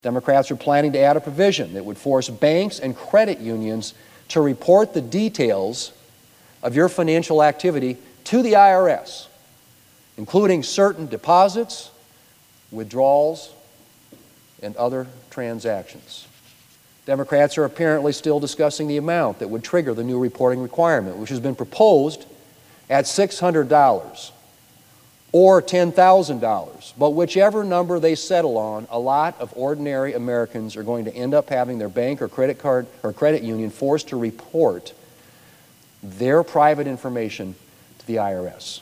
Democrats are planning to add a provision that would force banks and credit unions to report the details of your financial activity to the IRS, including certain deposits, withdrawals, and other transactions. Democrats are apparently still discussing the amount that would trigger the new reporting requirement, which has been proposed at $600 or $10,000. But whichever number they settle on, a lot of ordinary Americans are going to end up having their bank or credit card or credit union forced to report their private information to the IRS.